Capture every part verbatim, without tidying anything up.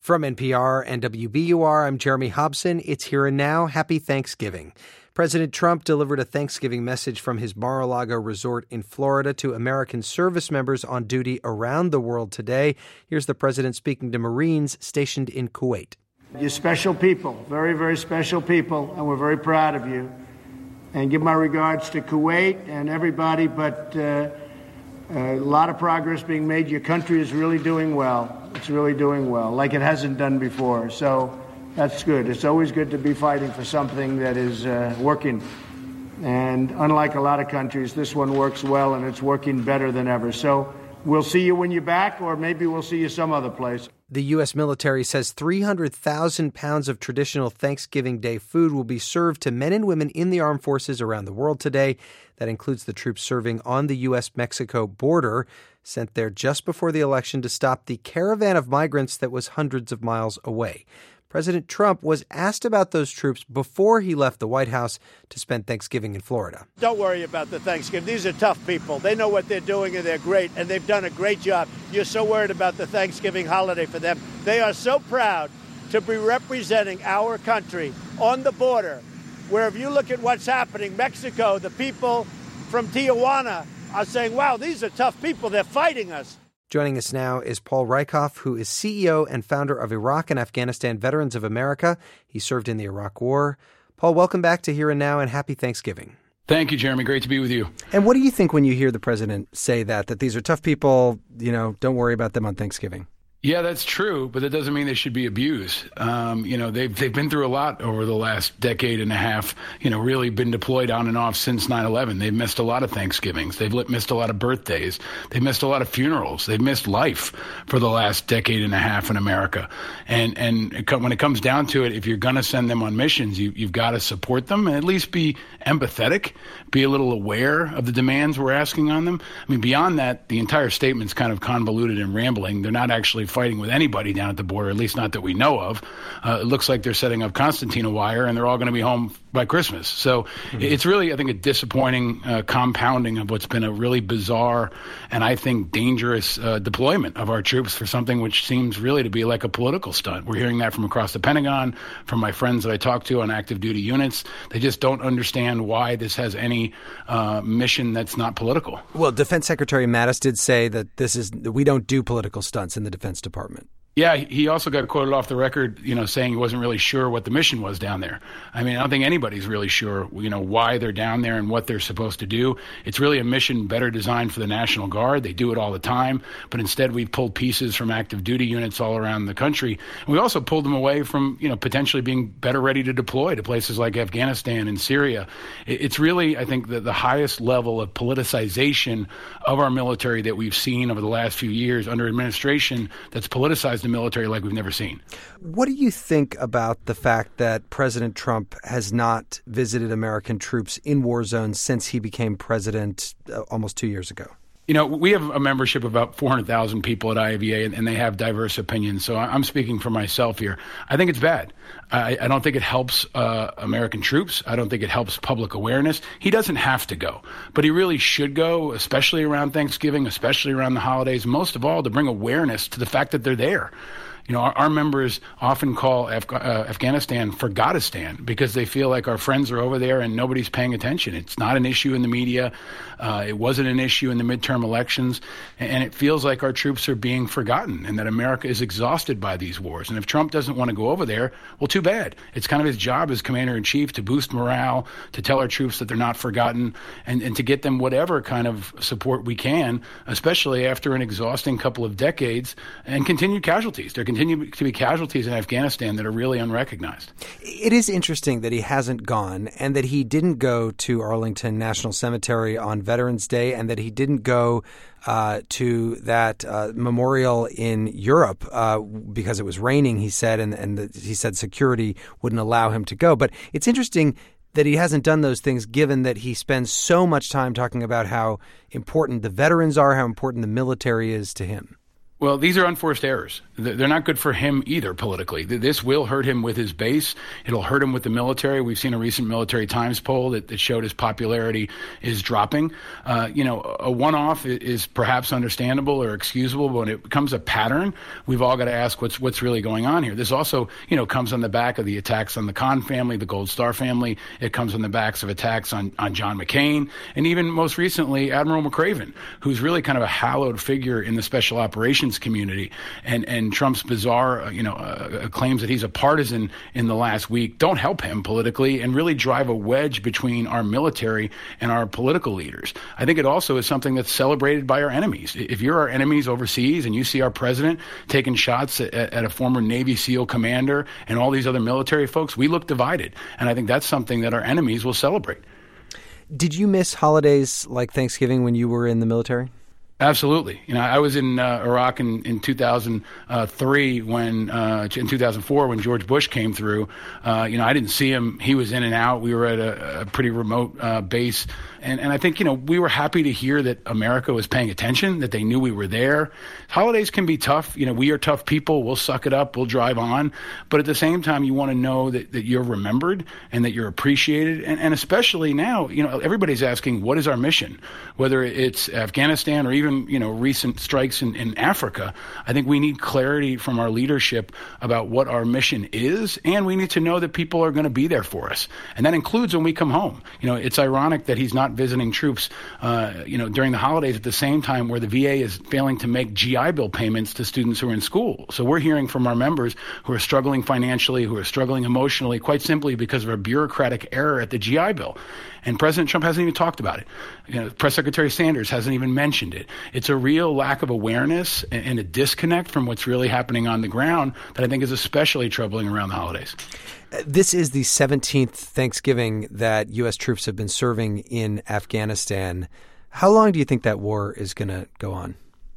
From N P R and W B U R, I'm Jeremy Hobson. It's Here and Now. Happy Thanksgiving. President Trump delivered a Thanksgiving message from his Mar-a-Lago resort in Florida to American service members on duty around the world today. Here's the president speaking to Marines stationed in Kuwait. You're special people, very, very special people, and we're very proud of you. And give my regards to Kuwait and everybody, but uh, a lot of progress being made. Your country is really doing well. It's really doing well, like it hasn't done before. So that's good. It's always good to be fighting for something that is uh, working. And unlike a lot of countries, this one works well, and it's working better than ever. So we'll see you when you're back, or maybe we'll see you some other place. The U S military says three hundred thousand pounds of traditional Thanksgiving Day food will be served to men and women in the armed forces around the world today. That includes the troops serving on the U S Mexico border, sent there just before the election to stop the caravan of migrants that was hundreds of miles away. President Trump was asked about those troops before he left the White House to spend Thanksgiving in Florida. Don't worry about the Thanksgiving. These are tough people. They know what they're doing, and they're great, and they've done a great job. You're so worried about the Thanksgiving holiday for them. They are so proud to be representing our country on the border, where if you look at what's happening, Mexico, the people from Tijuana are saying, wow, these are tough people. They're fighting us. Joining us now is Paul Rieckhoff, who is C E O and founder of Iraq and Afghanistan Veterans of America. He served in the Iraq War. Paul, welcome back to Here and Now, and happy Thanksgiving. Thank you, Jeremy. Great to be with you. And what do you think when you hear the president say that, that these are tough people, you know, don't worry about them on Thanksgiving? Yeah, that's true, but that doesn't mean they should be abused. Um, you know, they've they've been through a lot over the last decade and a half, you know, really been deployed on and off since nine eleven. They've missed a lot of Thanksgivings. They've missed a lot of birthdays. They've missed a lot of funerals. They've missed life for the last decade and a half in America. And and when it comes down to it, if you're going to send them on missions, you, you've got to support them and at least be empathetic, be a little aware of the demands we're asking on them. I mean, beyond that, the entire statement's kind of convoluted and rambling. They're not actually fighting with anybody down at the border, at least not that we know of. Uh, it looks like they're setting up Constantina wire, and they're all going to be home by Christmas. So mm-hmm. It's really, I think, a disappointing uh, compounding of what's been a really bizarre and I think dangerous uh, deployment of our troops for something which seems really to be like a political stunt. We're hearing that from across the Pentagon, from my friends that I talk to on active duty units. They just don't understand why this has any uh, mission that's not political. Well, Defense Secretary Mattis did say that this is we don't do political stunts in the Defense Department. Yeah, he also got quoted off the record, you know, saying he wasn't really sure what the mission was down there. I mean, I don't think anybody's really sure, you know, why they're down there and what they're supposed to do. It's really a mission better designed for the National Guard. They do it all the time. But instead, we've pulled pieces from active duty units all around the country. And we also pulled them away from, you know, potentially being better ready to deploy to places like Afghanistan and Syria. It's really, I think, the, the highest level of politicization of our military that we've seen over the last few years under administration that's politicized the military like we've never seen. What do you think about the fact that President Trump has not visited American troops in war zones since he became president uh, almost two years ago? You know, we have a membership of about four hundred thousand people at I A V A, and, and they have diverse opinions. So I'm speaking for myself here. I think it's bad. I, I don't think it helps uh, American troops. I don't think it helps public awareness. He doesn't have to go, but he really should go, especially around Thanksgiving, especially around the holidays, most of all to bring awareness to the fact that they're there. You know, our, our members often call Af- uh, Afghanistan Forgotistan because they feel like our friends are over there and nobody's paying attention. It's not an issue in the media. Uh, it wasn't an issue in the midterm elections. And, and it feels like our troops are being forgotten and that America is exhausted by these wars. And if Trump doesn't want to go over there, well, too bad. It's kind of his job as commander-in-chief to boost morale, to tell our troops that they're not forgotten, and, and to get them whatever kind of support we can, especially after an exhausting couple of decades and continued casualties. There continue to be casualties in Afghanistan that are really unrecognized. It is interesting that he hasn't gone and that he didn't go to Arlington National Cemetery on Veterans Day and that he didn't go uh, to that uh, memorial in Europe uh, because it was raining, he said, and, and the, he said security wouldn't allow him to go. But it's interesting that he hasn't done those things given that he spends so much time talking about how important the veterans are, how important the military is to him. Well, these are unforced errors. They're not good for him either politically. This will hurt him with his base. It'll hurt him with the military. We've seen a recent Military Times poll that, that showed his popularity is dropping. Uh, you know, a one-off is perhaps understandable or excusable, but when it becomes a pattern, we've all got to ask what's what's really going on here. This also, you know, comes on the back of the attacks on the Khan family, the Gold Star family. It comes on the backs of attacks on, on John McCain, and even most recently, Admiral McRaven, who's really kind of a hallowed figure in the special operations community, and and Trump's bizarre, uh, you know, uh, claims that he's a partisan in the last week don't help him politically and really drive a wedge between our military and our political leaders. I think it also is something that's celebrated by our enemies. If you're our enemies overseas and you see our president taking shots at, at a former Navy SEAL commander and all these other military folks, we look divided, and I think that's something that our enemies will celebrate. Did you miss holidays like Thanksgiving when you were in the military? Absolutely. You know, I was in uh, Iraq in, in two thousand three when, uh, in two thousand four when George Bush came through. Uh, you know, I didn't see him. He was in and out. We were at a, a pretty remote uh, base. And, and I think, you know, we were happy to hear that America was paying attention, that they knew we were there. Holidays can be tough. You know, we are tough people. We'll suck it up. We'll drive on. But at the same time, you want to know that, that you're remembered and that you're appreciated. And, and especially now, you know, everybody's asking, what is our mission? Whether it's Afghanistan or even, you know, recent strikes in, in Africa, I think we need clarity from our leadership about what our mission is. And we need to know that people are going to be there for us. And that includes when we come home. You know, it's ironic that he's not visiting troops, uh, you know, during the holidays at the same time where the V A is failing to make G I Bill payments to students who are in school. So we're hearing from our members who are struggling financially, who are struggling emotionally, quite simply because of a bureaucratic error at the G I Bill. And President Trump hasn't even talked about it. You know, Press Secretary Sanders hasn't even mentioned it. It's a real lack of awareness and a disconnect from what's really happening on the ground that I think is especially troubling around the holidays. This is the seventeenth Thanksgiving that U S troops have been serving in Afghanistan. How long do you think that war is going to go on?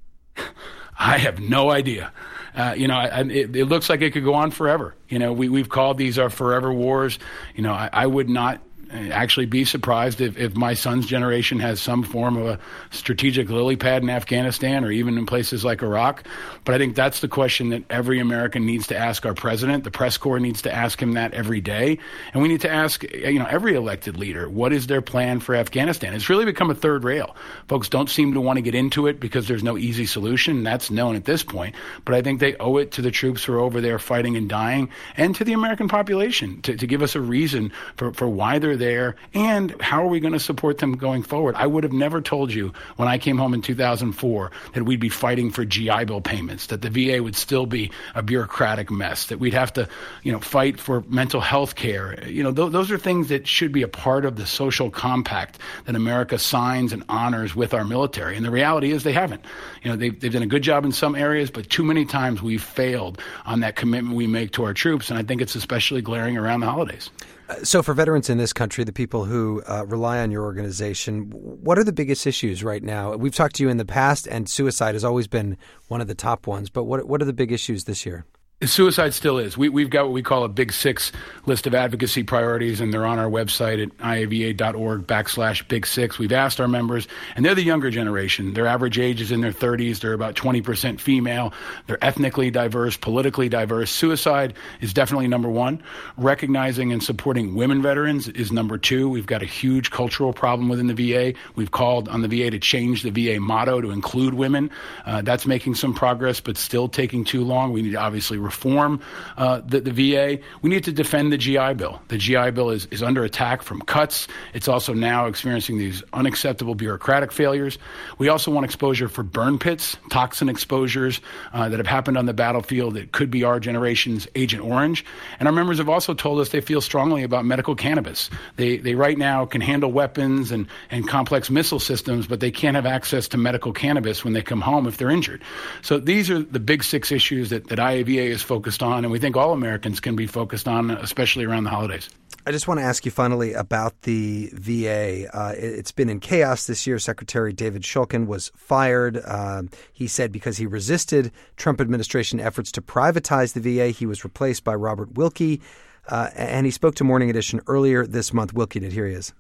I have no idea. Uh, you know, I, it, it looks like it could go on forever. You know, we, we've called these our forever wars. You know, I, I would not actually be surprised if, if my son's generation has some form of a strategic lily pad in Afghanistan or even in places like Iraq. But I think that's the question that every American needs to ask our president. The press corps needs to ask him that every day. And we need to ask, you know, every elected leader, what is their plan for Afghanistan? It's really become a third rail. Folks don't seem to want to get into it because there's no easy solution. That's known at this point. But I think they owe it to the troops who are over there fighting and dying and to the American population to, to give us a reason for, for why they're there and how are we going to support them going forward. I would have never told you when I came home in two thousand four that we'd be fighting for G I Bill payments, that the V A would still be a bureaucratic mess, that we'd have to, you know, fight for mental health care. You know, th- those are things that should be a part of the social compact that America signs and honors with our military. And the reality is they haven't. You know, they've, they've done a good job in some areas, but too many times we've failed on that commitment we make to our troops. And I think it's especially glaring around the holidays. So for veterans in this country, the people who uh, rely on your organization, what are the biggest issues right now? We've talked to you in the past, and suicide has always been one of the top ones. But what what are the big issues this year? Suicide still is. We, we've got what we call a big six list of advocacy priorities, and they're on our website at iava.org backslash big six. We've asked our members, and they're the younger generation. Their average age is in their thirties. They're about twenty percent female. They're ethnically diverse, politically diverse. Suicide is definitely number one. Recognizing and supporting women veterans is number two. We've got a huge cultural problem within the V A. We've called on the V A to change the V A motto to include women. Uh, that's making some progress, but still taking too long. We need to obviously reform uh, the, the V A. We need to defend the G I Bill. The G I Bill is, is under attack from cuts. It's also now experiencing these unacceptable bureaucratic failures. We also want exposure for burn pits, toxin exposures uh, that have happened on the battlefield that could be our generation's Agent Orange. And our members have also told us they feel strongly about medical cannabis. They they right now can handle weapons and, and complex missile systems, but they can't have access to medical cannabis when they come home if they're injured. So these are the big six issues that, that I A V A is focused on, and we think all Americans can be focused on, especially around the holidays. I just want to ask you finally about the V A. Uh, it's been in chaos this year. Secretary David Shulkin was fired. Um, he said because he resisted Trump administration efforts to privatize the V A, he was replaced by Robert Wilkie. Uh, and he spoke to Morning Edition earlier this month. Wilkie did. Here he is.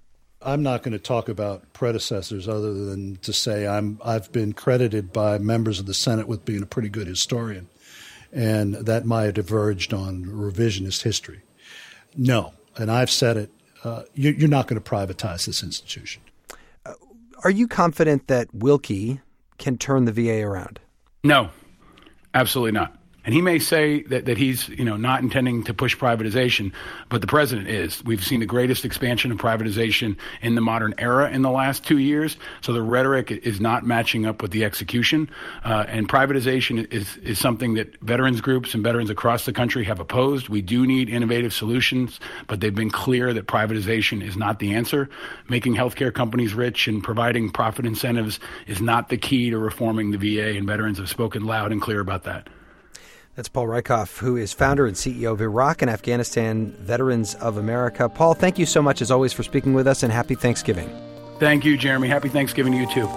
I'm not going to talk about predecessors other than to say I'm, I've been credited by members of the Senate with being a pretty good historian, and that might have diverged on revisionist history. No, and I've said it, uh, you, you're not going to privatize this institution. Uh, are you confident that Wilkie can turn the V A around? No, absolutely not. And he may say that, that he's, you know, not intending to push privatization, but the president is. We've seen the greatest expansion of privatization in the modern era in the last two years. So the rhetoric is not matching up with the execution. Uh, and privatization is, is something that veterans groups and veterans across the country have opposed. We do need innovative solutions, but they've been clear that privatization is not the answer. Making healthcare companies rich and providing profit incentives is not the key to reforming the V A, and veterans have spoken loud and clear about that. That's Paul Rieckhoff, who is founder and C E O of Iraq and Afghanistan Veterans of America. Paul, thank you so much, as always, for speaking with us, and happy Thanksgiving. Thank you, Jeremy. Happy Thanksgiving to you, too.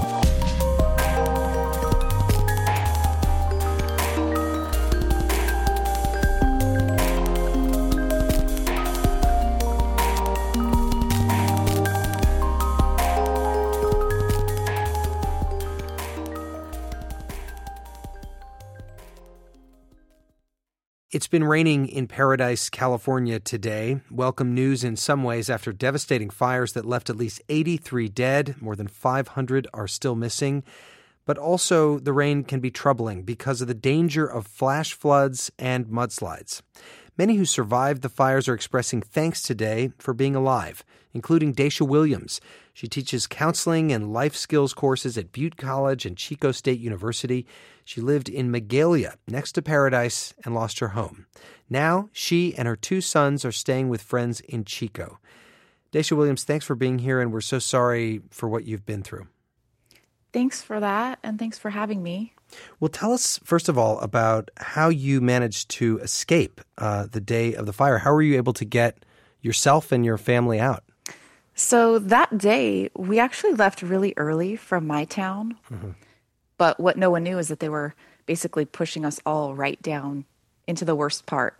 It's been raining in Paradise, California today. Welcome news in some ways after devastating fires that left at least eighty-three dead. More than five hundred are still missing. But also the rain can be troubling because of the danger of flash floods and mudslides. Many who survived the fires are expressing thanks today for being alive, including Daisha Williams. She teaches counseling and life skills courses at Butte College and Chico State University. She lived in Magalia, next to Paradise, and lost her home. Now, she and her two sons are staying with friends in Chico. Daisha Williams, thanks for being here, and we're so sorry for what you've been through. Thanks for that, and thanks for having me. Well, tell us, first of all, about how you managed to escape uh, the day of the fire. How were you able to get yourself and your family out? So that day, we actually left really early from my town. Mm-hmm. But what no one knew is that they were basically pushing us all right down into the worst part.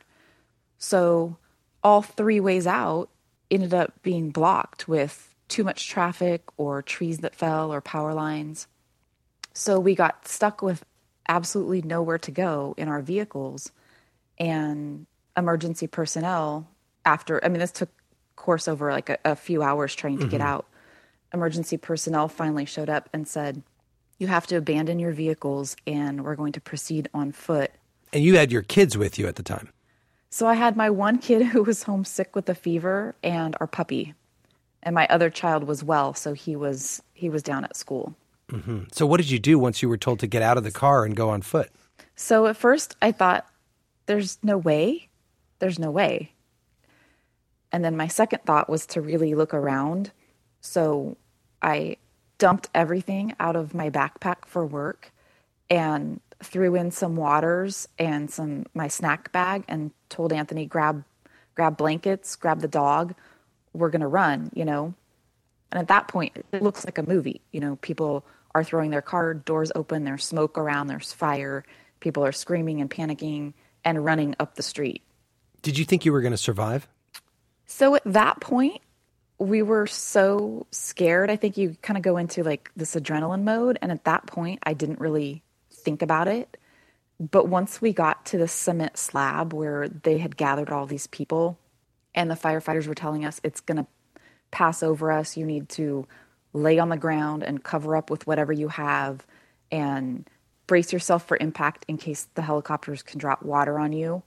So all three ways out ended up being blocked with too much traffic or trees that fell or power lines. So we got stuck with absolutely nowhere to go in our vehicles, and emergency personnel after, I mean, this took course over like a, a few hours trying to mm-hmm. get out. Emergency personnel finally showed up and said, you have to abandon your vehicles and we're going to proceed on foot. And you had your kids with you at the time. So I had my one kid who was homesick with a fever and our puppy. And my other child was well, so he was he was down at school. Mm-hmm. So what did you do once you were told to get out of the car and go on foot? So at first I thought, there's no way. There's no way. And then my second thought was to really look around. So I dumped everything out of my backpack for work and threw in some waters and some my snack bag and told Anthony, grab grab blankets, grab the dog. We're going to run, you know. And at that point, it looks like a movie. You know, people are throwing their car doors open, there's smoke around, there's fire. People are screaming and panicking and running up the street. Did you think you were going to survive? So at that point, we were so scared. I think you kind of go into like this adrenaline mode. And at that point, I didn't really think about it. But once we got to the cement slab where they had gathered all these people and the firefighters were telling us it's going to pass over us, you need to lay on the ground and cover up with whatever you have and brace yourself for impact in case the helicopters can drop water on you.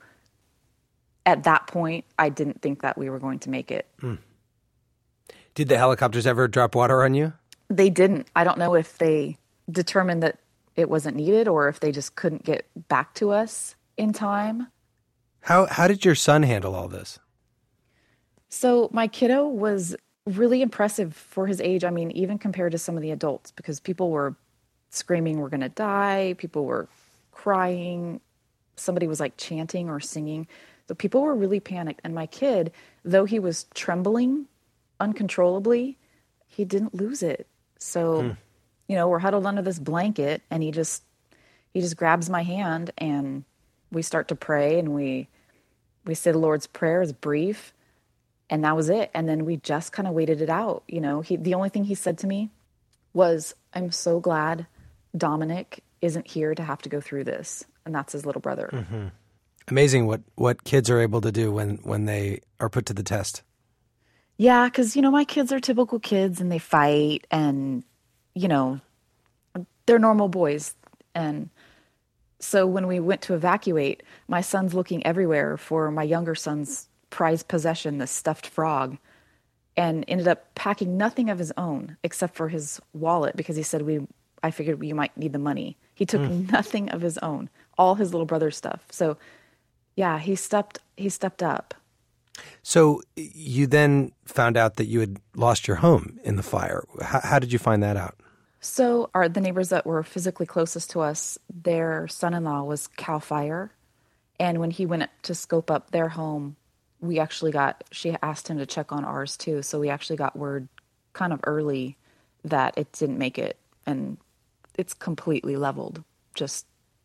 At that point, I didn't think that we were going to make it. Mm. Did the helicopters ever drop water on you? They didn't. I don't know if they determined that it wasn't needed or if they just couldn't get back to us in time. How how did your son handle all this? So my kiddo was really impressive for his age. I mean, even compared to some of the adults, because people were screaming, we're going to die. People were crying. Somebody was like chanting or singing. So people were really panicked. And my kid, though he was trembling uncontrollably, he didn't lose it. So, hmm. you know, we're huddled under this blanket and he just, he just grabs my hand and we start to pray and we, we say the Lord's Prayer. It's brief. And that was it. And then we just kind of waited it out. You know, he, the only thing he said to me was, I'm so glad Dominic isn't here to have to go through this. And that's his little brother. Mm-hmm. Amazing what, what kids are able to do when, when they are put to the test. Yeah, because, you know, my kids are typical kids and they fight and, you know, they're normal boys. And so when we went to evacuate, my son's looking everywhere for my younger son's prized possession, the stuffed frog, and ended up packing nothing of his own except for his wallet because he said, we, I figured you might need the money. He took mm. nothing of his own, all his little brother's stuff. So yeah, he stepped, he stepped up. So you then found out that you had lost your home in the fire. How, how did you find that out? So our, the neighbors that were physically closest to us, their son-in-law was CAL FIRE. And when he went up to scope up their home, we actually got, she asked him to check on ours too. So we actually got word kind of early that it didn't make it and it's completely leveled. Just,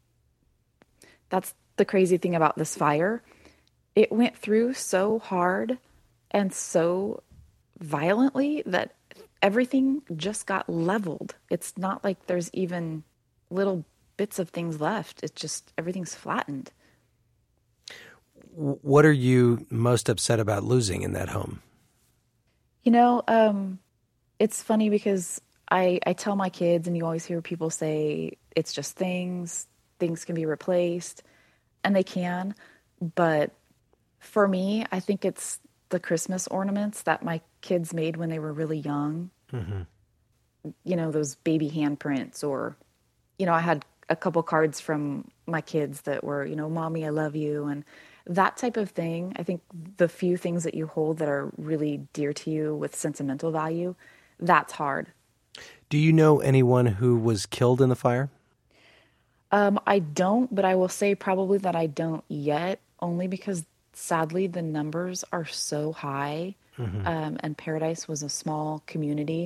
that's the crazy thing about this fire. It went through so hard and so violently that everything just got leveled. It's not like there's even little bits of things left. It's just, everything's flattened. What are you most upset about losing in that home? You know, um, it's funny because I, I tell my kids, and you always hear people say, it's just things, things can be replaced, and they can. But for me, I think it's the Christmas ornaments that my kids made when they were really young. Mm-hmm. You know, those baby handprints, or, you know, I had a couple cards from my kids that were, you know, Mommy, I love you, and that type of thing. I think the few things that you hold that are really dear to you with sentimental value, that's hard. Do you know anyone who was killed in the fire? Um, I don't, but I will say probably that I don't yet, only because sadly the numbers are so high. Mm-hmm. Um, and Paradise was a small community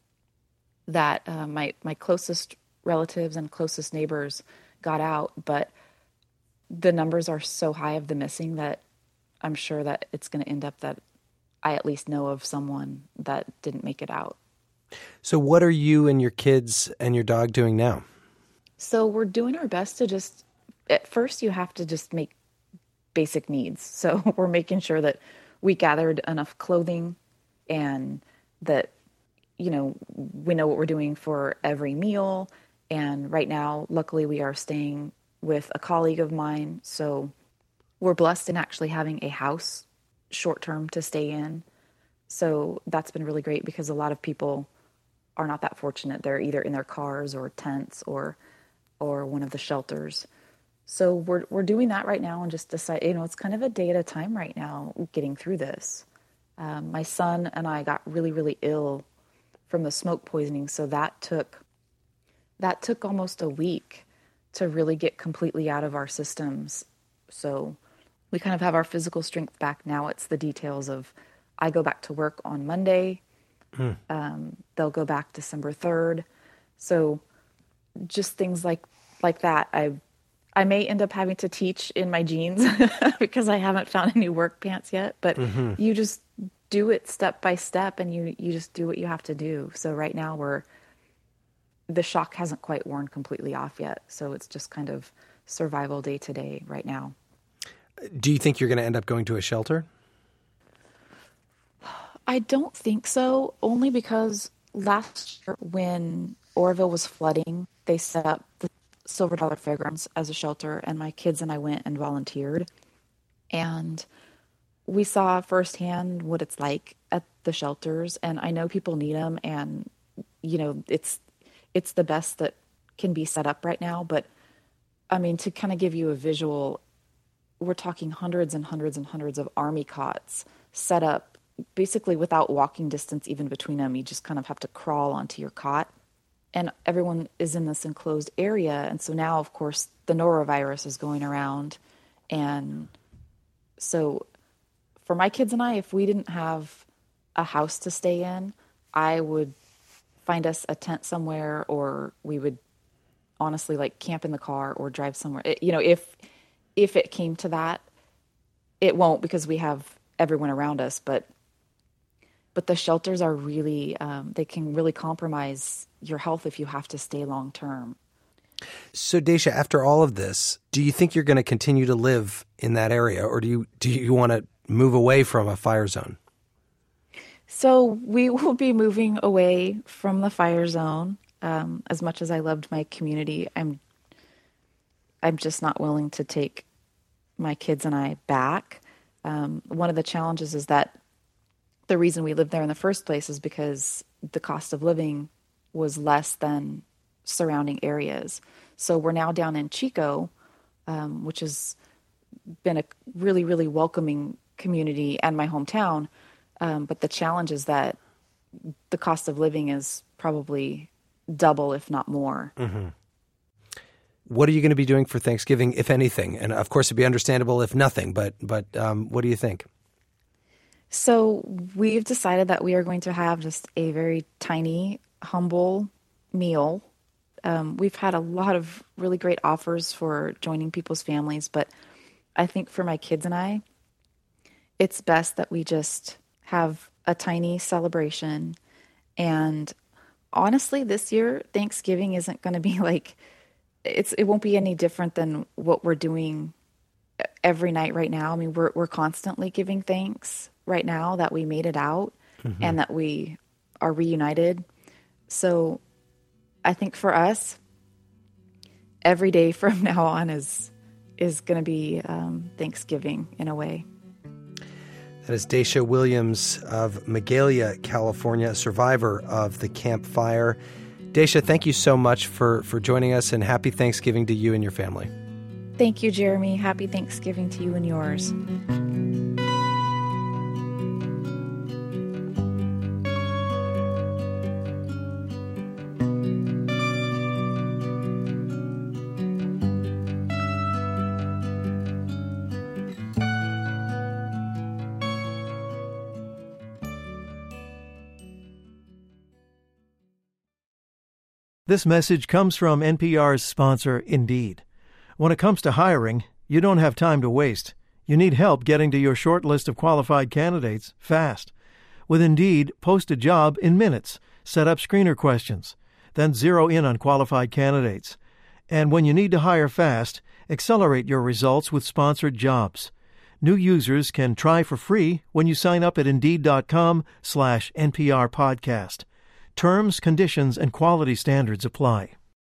that uh, my, my closest relatives and closest neighbors got out, but the numbers are so high of the missing that I'm sure that it's going to end up that I at least know of someone that didn't make it out. So what are you and your kids and your dog doing now? So we're doing our best to just, at first you have to just make basic needs. So we're making sure that we gathered enough clothing and that, you know, we know what we're doing for every meal. And right now, luckily, we are staying with a colleague of mine. So we're blessed in actually having a house short term to stay in. So that's been really great because a lot of people are not that fortunate. They're either in their cars or tents or or one of the shelters. So we're we're doing that right now and just decide, you know, it's kind of a day at a time right now getting through this. Um, my son and I got really, really ill from the smoke poisoning. So that took that took almost a week to really get completely out of our systems. So we kind of have our physical strength back now. It's the details of, I go back to work on Monday. Mm. Um, they'll go back December third. So just things like, like that. I, I may end up having to teach in my jeans because I haven't found any work pants yet, but mm-hmm. you just do it step by step and you, you just do what you have to do. So right now we're, the shock hasn't quite worn completely off yet. So it's just kind of survival day to day right now. Do you think you're going to end up going to a shelter? I don't think so, only because last year when Oroville was flooding, they set up the Silver Dollar Fairgrounds as a shelter, and my kids and I went and volunteered. And we saw firsthand what it's like at the shelters, and I know people need them, and, you know, it's it's the best that can be set up right now. But, I mean, to kind of give you a visual, we're talking hundreds and hundreds and hundreds of army cots set up basically without walking distance even between them. You just kind of have to crawl onto your cot. And everyone is in this enclosed area. And so now, of course, the norovirus is going around. And so for my kids and I, if we didn't have a house to stay in, I would find us a tent somewhere, or we would honestly like camp in the car or drive somewhere. It, you know, if if it came to that, it won't because we have everyone around us. But but the shelters are really, um, they can really compromise your health if you have to stay long term. So, Daisha, after all of this, do you think you're going to continue to live in that area, or do you do you want to move away from a fire zone? So we will be moving away from the fire zone. Um, as much as I loved my community, I'm I'm just not willing to take my kids and I back. Um, one of the challenges is that the reason we lived there in the first place is because the cost of living was less than surrounding areas. So we're now down in Chico, um, which has been a really, really welcoming community and my hometown. Um, but the challenge is that the cost of living is probably double, if not more. Mm-hmm. What are you going to be doing for Thanksgiving, if anything? And of course, it'd be understandable if nothing, but but um, what do you think? So we've decided that we are going to have just a very tiny, humble meal. Um, we've had a lot of really great offers for joining people's families, but I think for my kids and I, it's best that we just have a tiny celebration. And honestly, this year, Thanksgiving isn't going to be like, it's it won't be any different than what we're doing every night right now. I mean, we're we're constantly giving thanks right now that we made it out mm-hmm. and that we are reunited. So I think for us, every day from now on is is going to be um, Thanksgiving in a way. That is Daisha Williams of Magalia, California, a survivor of the Camp Fire. Daisha, thank you so much for, for joining us, and happy Thanksgiving to you and your family. Thank you, Jeremy. Happy Thanksgiving to you and yours. This message comes from N P R's sponsor, Indeed. When it comes to hiring, you don't have time to waste. You need help getting to your short list of qualified candidates fast. With Indeed, post a job in minutes, set up screener questions, then zero in on qualified candidates. And when you need to hire fast, accelerate your results with sponsored jobs. New users can try for free when you sign up at Indeed.com slash NPR podcast. Terms, conditions, and quality standards apply.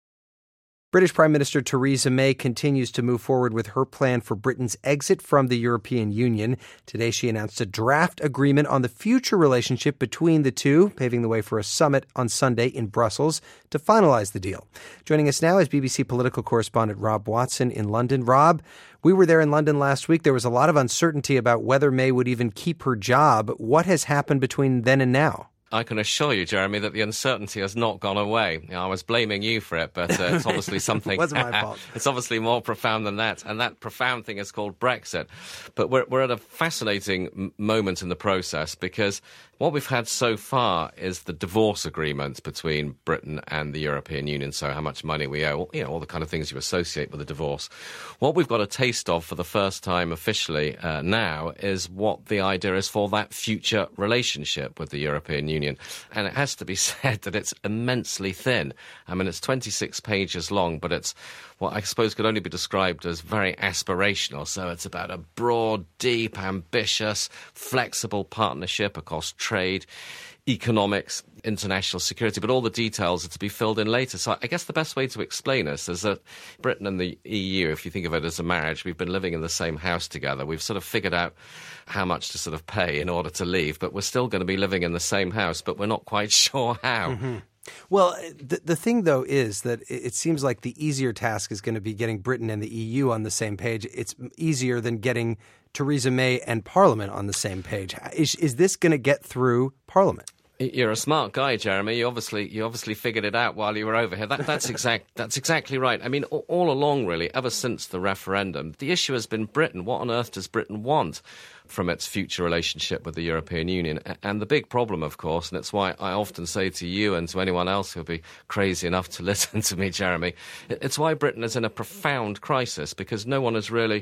British Prime Minister Theresa May continues to move forward with her plan for Britain's exit from the European Union. Today, she announced a draft agreement on the future relationship between the two, paving the way for a summit on Sunday in Brussels to finalize the deal. Joining us now is B B C political correspondent Rob Watson in London. Rob, we were there in London last week. There was a lot of uncertainty about whether May would even keep her job. What has happened between then and now? I can assure you, Jeremy, that the uncertainty has not gone away. You know, I was blaming you for it, but uh, it's obviously something... It wasn't my fault. It's obviously more profound than that, and that profound thing is called Brexit. But we're, we're at a fascinating m- moment in the process, because what we've had so far is the divorce agreement between Britain and the European Union, so how much money we owe, you know, all the kind of things you associate with a divorce. What we've got a taste of for the first time officially uh, now is what the idea is for that future relationship with the European Union. And it has to be said that it's immensely thin. I mean, it's twenty-six pages long, but it's what I suppose could only be described as very aspirational. So it's about a broad, deep, ambitious, flexible partnership across trade, economics, international security, but all the details are to be filled in later. So I guess the best way to explain this is that Britain and the E U, if you think of it as a marriage, we've been living in the same house together. We've sort of figured out how much to sort of pay in order to leave, but we're still going to be living in the same house, but we're not quite sure how. Mm-hmm. Well, the, the thing, though, is that it seems like the easier task is going to be getting Britain and the E U on the same page. It's easier than getting Theresa May and Parliament on the same page. Is, is this going to get through Parliament? You're a smart guy, Jeremy. You obviously you obviously figured it out while you were over here. That, that's exact. That's exactly right. I mean, all, all along, really, ever since the referendum, the issue has been Britain. What on earth does Britain want from its future relationship with the European Union? And the big problem, of course, and it's why I often say to you and to anyone else who'll be crazy enough to listen to me, Jeremy, it's why Britain is in a profound crisis, because no one has really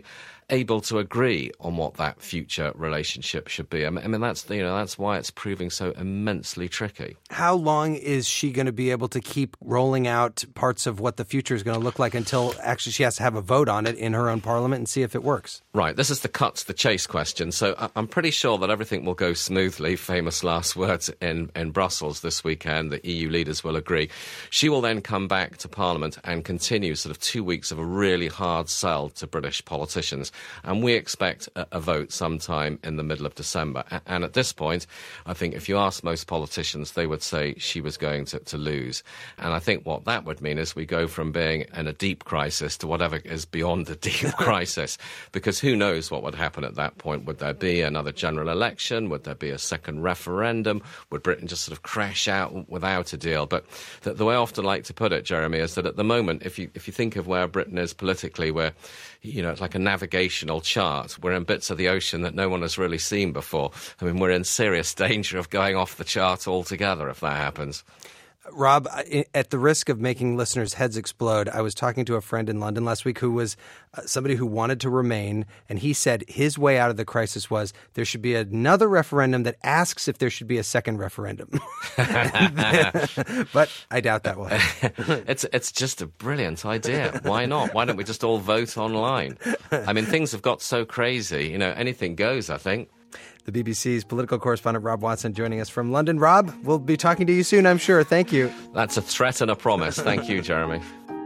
able to agree on what that future relationship should be. I mean, I mean that's you know that's why it's proving so immensely tricky. How long is she going to be able to keep rolling out parts of what the future is going to look like until actually she has to have a vote on it in her own parliament and see if it works? Right, this is the cut to the chase question. So I'm pretty sure that everything will go smoothly. Famous last words in, in Brussels this weekend. The E U leaders will agree. She will then come back to Parliament and continue sort of two weeks of a really hard sell to British politicians. And we expect a, a vote sometime in the middle of December. A- and at this point, I think if you ask most politicians, they would say she was going to, to lose. And I think what that would mean is we go from being in a deep crisis to whatever is beyond a deep crisis. Because who knows what would happen at that point? Would there be another general election? Would there be a second referendum? Would Britain just sort of crash out without a deal? But the, the way I often like to put it, Jeremy, is that at the moment, if you if you think of where Britain is politically, we're, you know, it's like a navigational chart. We're in bits of the ocean that no one has really seen before. I mean, we're in serious danger of going off the chart altogether if that happens. Rob, at the risk of making listeners' heads explode, I was talking to a friend in London last week who was uh, somebody who wanted to remain, and he said his way out of the crisis was there should be another referendum that asks if there should be a second referendum. But I doubt that will happen. It's, it's just a brilliant idea. Why not? Why don't we just all vote online? I mean, things have got so crazy. You know, anything goes, I think. The B B C's political correspondent Rob Watson joining us from London. Rob, we'll be talking to you soon, I'm sure. Thank you. That's a threat and a promise. Thank you, Jeremy.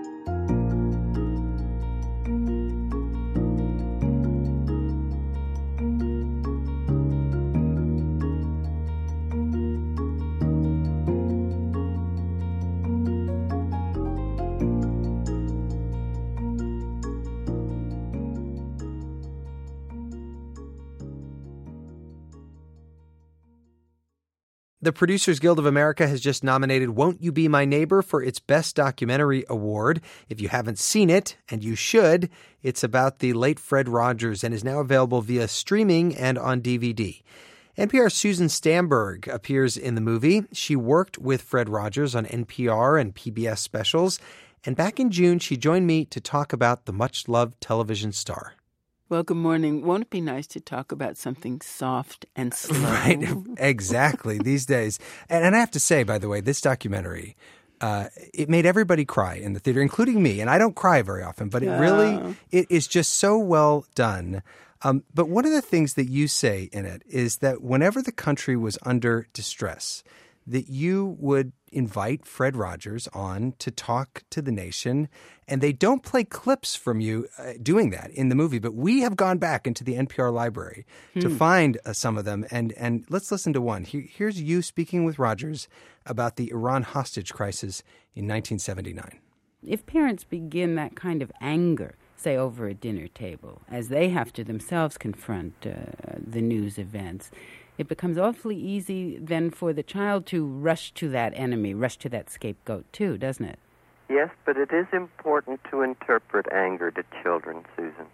The Producers Guild of America has just nominated Won't You Be My Neighbor for its Best Documentary Award. If you haven't seen it, and you should, it's about the late Fred Rogers and is now available via streaming and on D V D. N P R's Susan Stamberg appears in the movie. She worked with Fred Rogers on N P R and P B S specials, and back in June, she joined me to talk about the much-loved television star. Well, good morning. Won't it be nice to talk about something soft and slow? Right, exactly, these days. And, and I have to say, by the way, this documentary, uh, it made everybody cry in the theater, including me. And I don't cry very often, but it yeah. really, it is just so well done. Um, but one of the things that you say in it is that whenever the country was under distress, that you would invite Fred Rogers on to talk to the nation, and they don't play clips from you uh, doing that in the movie, but we have gone back into the N P R library hmm. to find uh, some of them, and, and let's listen to one. Here, here's you speaking with Rogers about the Iran hostage crisis in nineteen seventy-nine. If parents begin that kind of anger, say over a dinner table, as they have to themselves confront uh, the news events, it becomes awfully easy then for the child to rush to that enemy, rush to that scapegoat too, doesn't it? Yes, but it is important to interpret anger to children, Susan.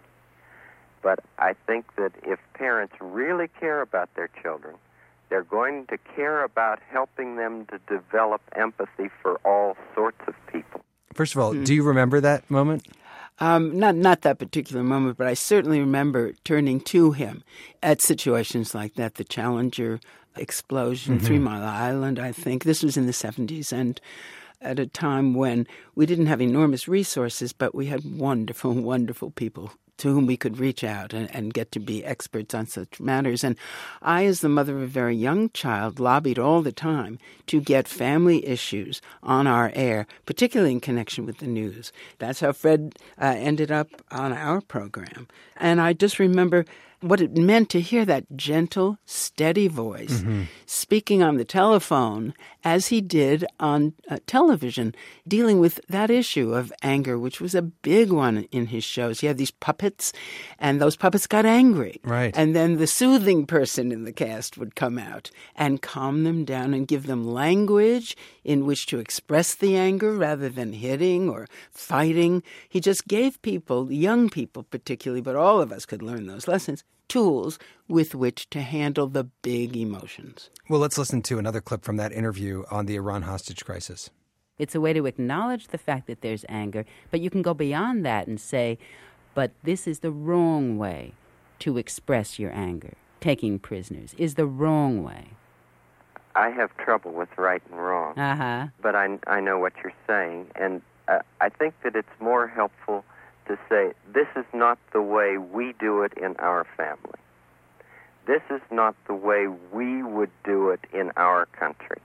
But I think that if parents really care about their children, they're going to care about helping them to develop empathy for all sorts of people. First of all, Hmm. do you remember that moment? Um, not not that particular moment, but I certainly remember turning to him at situations like that, the Challenger explosion, Mm-hmm. Three Mile Island, I think. This was in the seventies, and at a time when we didn't have enormous resources, but we had wonderful, wonderful people to whom we could reach out and, and get to be experts on such matters. And I, as the mother of a very young child, lobbied all the time to get family issues on our air, particularly in connection with the news. That's how Fred uh, ended up on our program. And I just remember what it meant to hear that gentle, steady voice mm-hmm. speaking on the telephone as he did on uh, television, dealing with that issue of anger, which was a big one in his shows. He had these puppets, and those puppets got angry. Right. And then the soothing person in the cast would come out and calm them down and give them language in which to express the anger rather than hitting or fighting. He just gave people, young people particularly, but all of us could learn those lessons, tools with which to handle the big emotions. Well, let's listen to another clip from that interview on the Iran hostage crisis. It's a way to acknowledge the fact that there's anger, but you can go beyond that and say, but this is the wrong way to express your anger. Taking prisoners is the wrong way. I have trouble with right and wrong, uh-huh. but I, I know what you're saying, and uh, I think that it's more helpful to say, this is not the way we do it in our family. This is not the way we would do it in our country.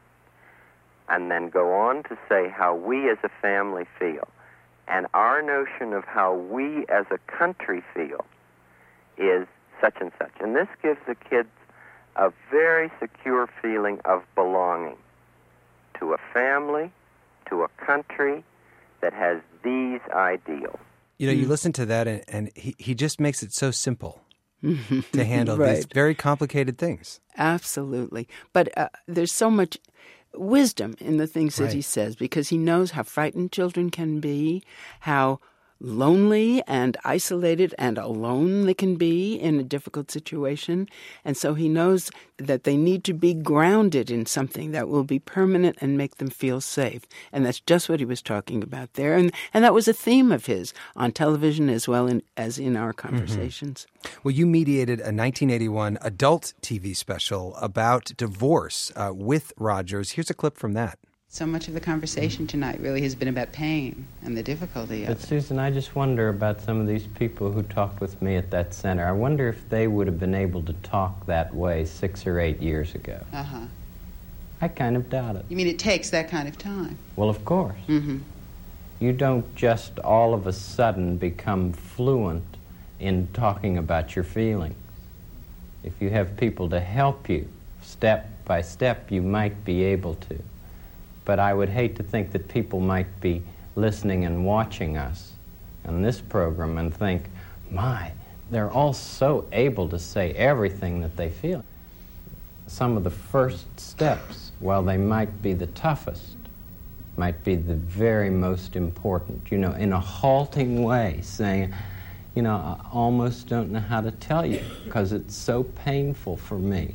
And then go on to say how we as a family feel. And our notion of how we as a country feel is such and such. And this gives the kids a very secure feeling of belonging to a family, to a country that has these ideals. You know, you listen to that, and, and he, he just makes it so simple to handle Right. these very complicated things. Absolutely. But uh, there's so much wisdom in the things that Right. he says, because he knows how frightened children can be, how lonely and isolated and alone they can be in a difficult situation. And so he knows that they need to be grounded in something that will be permanent and make them feel safe. And that's just what he was talking about there. And and that was a theme of his on television as well in, as in our conversations. Mm-hmm. Well, you mediated a nineteen eighty-one adult T V special about divorce uh, with Rogers. Here's a clip from that. So much of the conversation tonight really has been about pain and the difficulty of But it. Susan, I just wonder about some of these people who talked with me at that center. I wonder if they would have been able to talk that way six or eight years ago. Uh-huh. I kind of doubt it. You mean it takes that kind of time? Well, of course. Mm-hmm. You don't just all of a sudden become fluent in talking about your feelings. If you have people to help you step by step, you might be able to. But I would hate to think that people might be listening and watching us on this program and think, my, they're all so able to say everything that they feel. Some of the first steps, while they might be the toughest, might be the very most important. You know, in a halting way, saying, you know, I almost don't know how to tell you because it's so painful for me.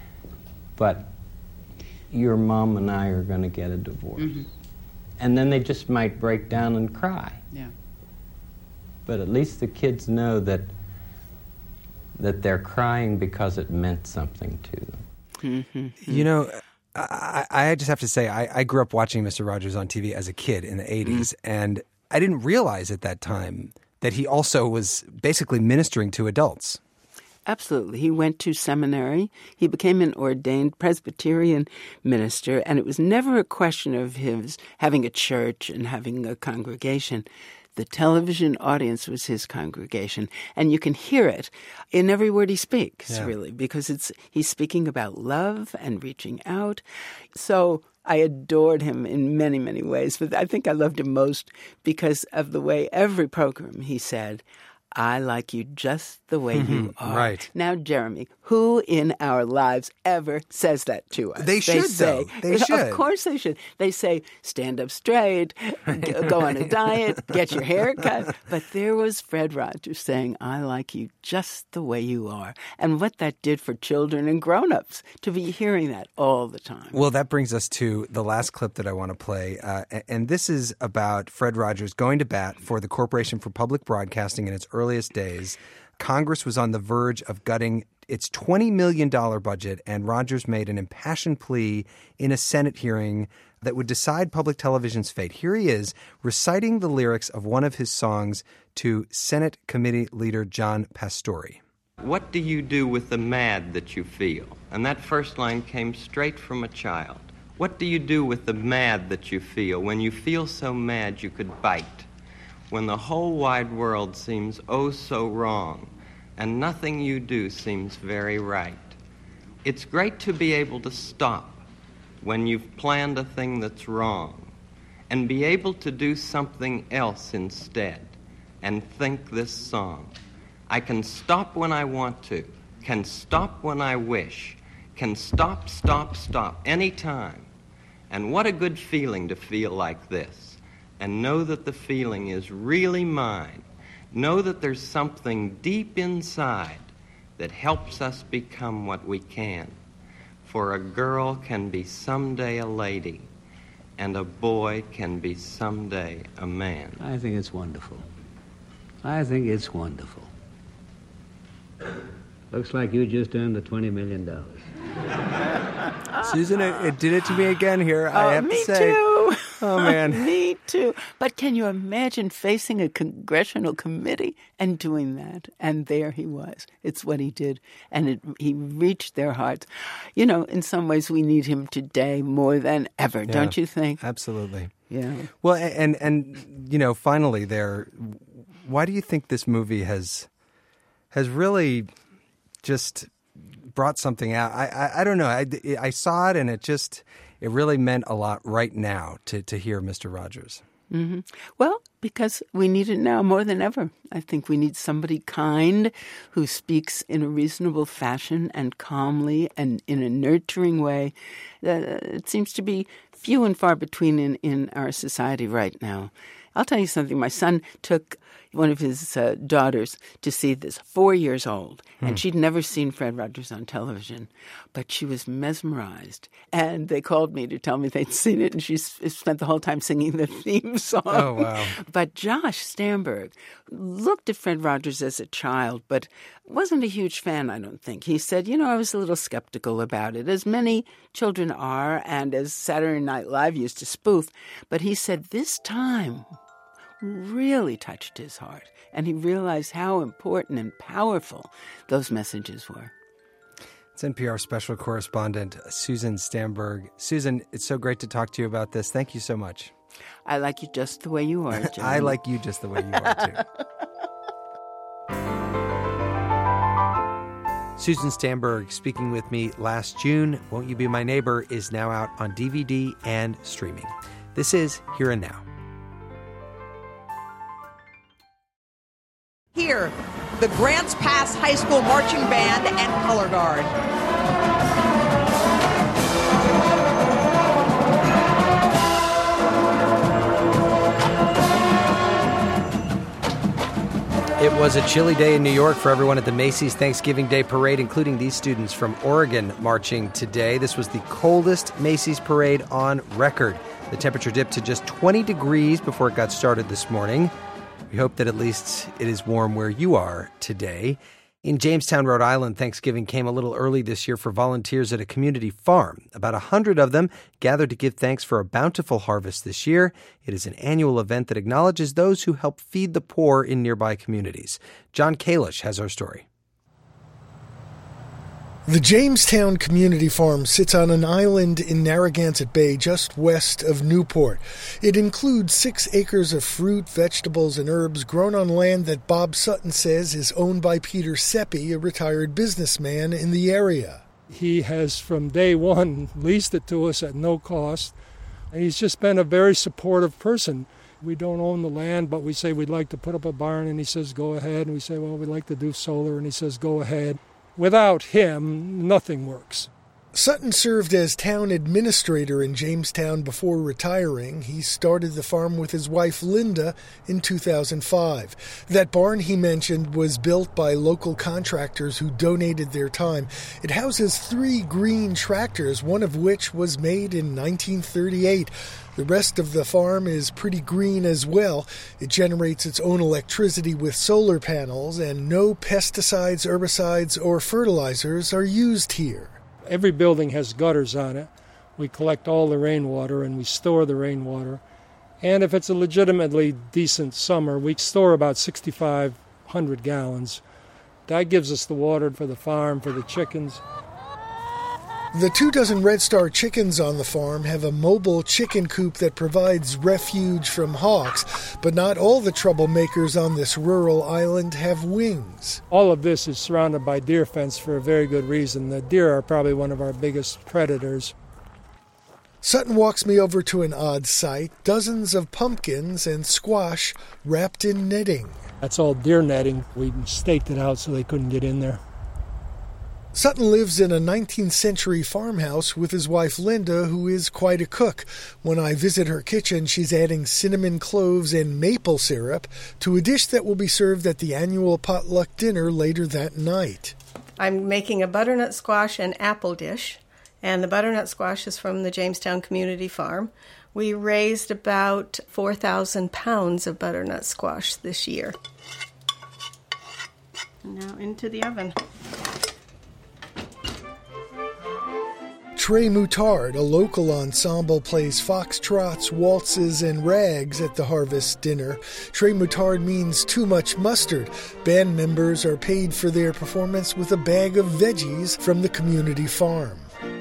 But your mom and I are going to get a divorce. Mm-hmm. And then they just might break down and cry. Yeah. But at least the kids know that that they're crying because it meant something to them. Mm-hmm. You know, I, I just have to say, I, I grew up watching Mister Rogers on T V as a kid in the eighties, mm-hmm. and I didn't realize at that time that he also was basically ministering to adults. Absolutely. He went to seminary. He became an ordained Presbyterian minister, and it was never a question of his having a church and having a congregation. The television audience was his congregation, and you can hear it in every word he speaks, yeah. really, because it's he's speaking about love and reaching out. So I adored him in many, many ways, but I think I loved him most because of the way every program he said, I like you just the way you are. Right. Now, Jeremy, who in our lives ever says that to us? They should, they say, though. They should. Of course they should. They say, stand up straight, go on a diet, get your hair cut. But there was Fred Rogers saying, I like you just the way you are. And what that did for children and grown-ups to be hearing that all the time. Well, that brings us to the last clip that I want to play. Uh, and this is about Fred Rogers going to bat for the Corporation for Public Broadcasting in its earliest days. Congress was on the verge of gutting its twenty million dollars budget, and Rogers made an impassioned plea in a Senate hearing that would decide public television's fate. Here he is reciting the lyrics of one of his songs to Senate Committee Leader John Pastore. What do you do with the mad that you feel? And that first line came straight from a child. What do you do with the mad that you feel when you feel so mad you could bite? When the whole wide world seems oh so wrong, and nothing you do seems very right. It's great to be able to stop when you've planned a thing that's wrong, and be able to do something else instead, and think this song. I can stop when I want to, can stop when I wish, can stop, stop, stop, anytime. And what a good feeling to feel like this. And know that the feeling is really mine. Know that there's something deep inside that helps us become what we can. For a girl can be someday a lady, and a boy can be someday a man. I think it's wonderful. I think it's wonderful. Looks like you just earned the twenty million dollars. Susan, it, it did it to me again here, I Oh, have me to say. too. Oh, man. Me too. But can you imagine facing a congressional committee and doing that? And there he was. It's what he did. And it, he reached their hearts. You know, in some ways we need him today more than ever, Yeah, don't you think? Absolutely. Yeah. Well, and, and you know, finally there, why do you think this movie has has really just brought something out? I, I, I don't know. I, I saw it, and it just, it really meant a lot right now to, to hear Mister Rogers. Mm-hmm. Well, because we need it now more than ever. I think we need somebody kind who speaks in a reasonable fashion and calmly and in a nurturing way. Uh, it seems to be few and far between in, in our society right now. I'll tell you something. My son took one of his uh, daughters to see this, four years old, and Hmm. she'd never seen Fred Rogers on television, but she was mesmerized. And they called me to tell me they'd seen it, and she s- spent the whole time singing the theme song. Oh, wow. But Josh Stamberg looked at Fred Rogers as a child, but wasn't a huge fan, I don't think. He said, you know, I was a little skeptical about it, as many children are, and as Saturday Night Live used to spoof. But he said this time really touched his heart, and he realized how important and powerful those messages were. It's N P R special correspondent Susan Stamberg. Susan, it's so great to talk to you about this. Thank you so much. I like you just the way you are, John. I like you just the way you are, too. Susan Stamberg speaking with me last June. Won't You Be My Neighbor is now out on D V D and streaming. This is Here and Now. Here, the Grants Pass High School Marching Band and Color Guard. It was a chilly day in New York for everyone at the Macy's Thanksgiving Day Parade, including these students from Oregon marching today. This was the coldest Macy's parade on record. The temperature dipped to just twenty degrees before it got started this morning. We hope that at least it is warm where you are today. In Jamestown, Rhode Island, Thanksgiving came a little early this year for volunteers at a community farm. About a hundred of them gathered to give thanks for a bountiful harvest this year. It is an annual event that acknowledges those who help feed the poor in nearby communities. John Kalish has our story. The Jamestown Community Farm sits on an island in Narragansett Bay just west of Newport. It includes six acres of fruit, vegetables, and herbs grown on land that Bob Sutton says is owned by Peter Seppi, a retired businessman in the area. He has, from day one, leased it to us at no cost. And he's just been a very supportive person. We don't own the land, but we say we'd like to put up a barn, and he says, go ahead. And we say, well, we'd like to do solar, and he says, go ahead. Without him, nothing works. Sutton served as town administrator in Jamestown before retiring. He started the farm with his wife Linda in two thousand five. That barn he mentioned was built by local contractors who donated their time. It houses three green tractors, one of which was made in nineteen thirty-eight. The rest of the farm is pretty green as well. It generates its own electricity with solar panels, and no pesticides, herbicides, or fertilizers are used here. Every building has gutters on it. We collect all the rainwater and we store the rainwater. And if it's a legitimately decent summer, we store about sixty-five hundred gallons. That gives us the water for the farm, for the chickens. The two dozen Red Star chickens on the farm have a mobile chicken coop that provides refuge from hawks, but not all the troublemakers on this rural island have wings. All of this is surrounded by deer fence for a very good reason. The deer are probably one of our biggest predators. Sutton walks me over to an odd sight, dozens of pumpkins and squash wrapped in netting. That's all deer netting. We staked it out so they couldn't get in there. Sutton lives in a nineteenth century farmhouse with his wife Linda, who is quite a cook. When I visit her kitchen, she's adding cinnamon cloves and maple syrup to a dish that will be served at the annual potluck dinner later that night. I'm making a butternut squash and apple dish, and the butternut squash is from the Jamestown Community Farm. We raised about four thousand pounds of butternut squash this year. Now into the oven. Trey Moutard, a local ensemble, plays foxtrots, waltzes, and rags at the harvest dinner. Trey Moutard means too much mustard. Band members are paid for their performance with a bag of veggies from the community farm.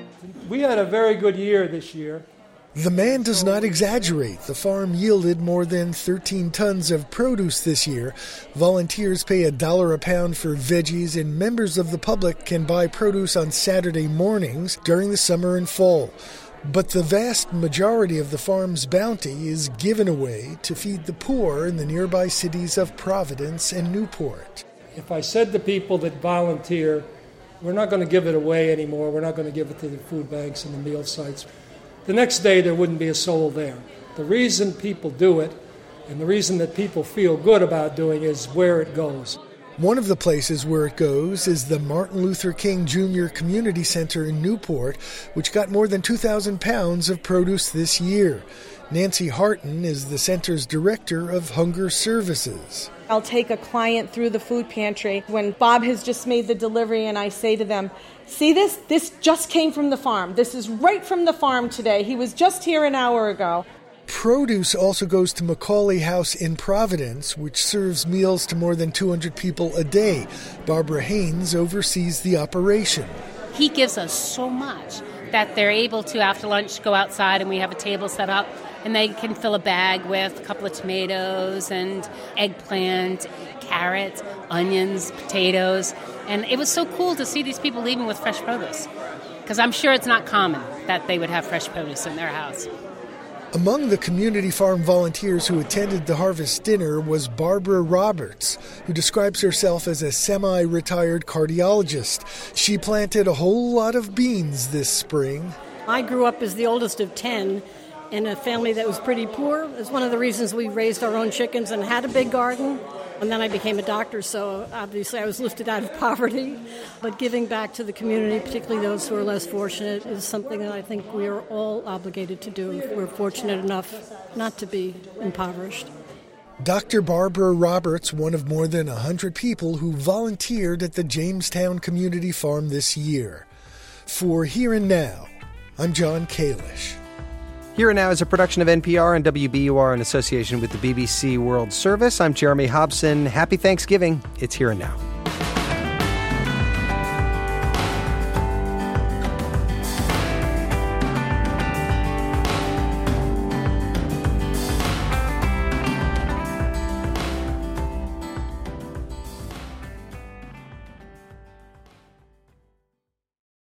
We had a very good year this year. The man does not exaggerate. The farm yielded more than thirteen tons of produce this year. Volunteers pay a dollar a pound for veggies, and members of the public can buy produce on Saturday mornings during the summer and fall. But the vast majority of the farm's bounty is given away to feed the poor in the nearby cities of Providence and Newport. If I said to people that volunteer, we're not going to give it away anymore, we're not going to give it to the food banks and the meal sites, the next day there wouldn't be a soul there. The reason people do it, and the reason that people feel good about doing it, is where it goes. One of the places where it goes is the Martin Luther King Junior Community Center in Newport, which got more than two thousand pounds of produce this year. Nancy Harton is the center's director of hunger services. I'll take a client through the food pantry when Bob has just made the delivery, and I say to them, see this? This just came from the farm. This is right from the farm today. He was just here an hour ago. Produce also goes to Macaulay House in Providence, which serves meals to more than two hundred people a day. Barbara Haynes oversees the operation. He gives us so much that they're able to, after lunch, go outside and we have a table set up, and they can fill a bag with a couple of tomatoes and eggplant, carrots, onions, potatoes. And it was so cool to see these people leaving with fresh produce, because I'm sure it's not common that they would have fresh produce in their house. Among the community farm volunteers who attended the harvest dinner was Barbara Roberts, who describes herself as a semi-retired cardiologist. She planted a whole lot of beans this spring. I grew up as the oldest of ten in a family that was pretty poor. It's one of the reasons we raised our own chickens and had a big garden. And then I became a doctor, so obviously I was lifted out of poverty. But giving back to the community, particularly those who are less fortunate, is something that I think we are all obligated to do if we're fortunate enough not to be impoverished. Doctor Barbara Roberts, one of more than one hundred people who volunteered at the Jamestown Community Farm this year. For Here and Now, I'm John Kalish. Here and Now is a production of N P R and W B U R in association with the B B C World Service. I'm Jeremy Hobson. Happy Thanksgiving. It's Here and Now.